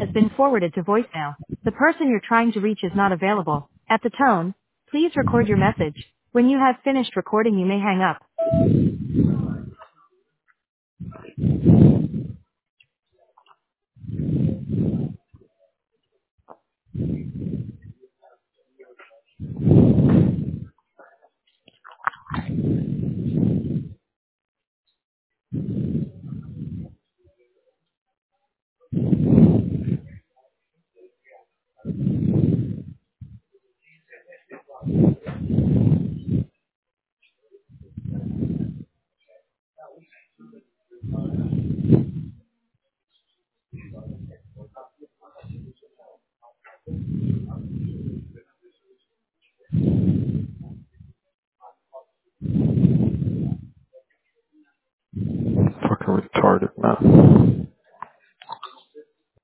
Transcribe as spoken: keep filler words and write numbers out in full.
has been forwarded to voicemail. The person you're trying to reach is not available. At the tone, please record your message. When you have finished recording, you may hang up.